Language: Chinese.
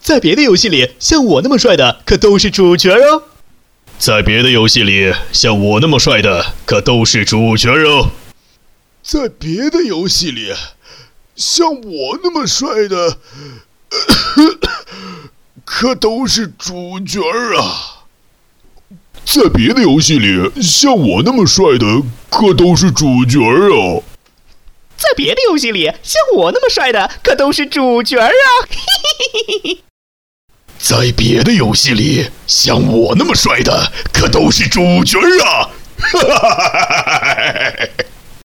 在别的游戏里，像我那么帅的可都是主角哦。 在别的游戏里，像我那么帅的可都是主角哦。 在别的游戏里，像我那么帅的，可都是主角啊。在别的游戏里，像我那么帅的，可都是主角啊。 在别的游戏里，像我那么帅的可都是主角啊！ 在别的游戏里，像我那么帅的可都是主角啊！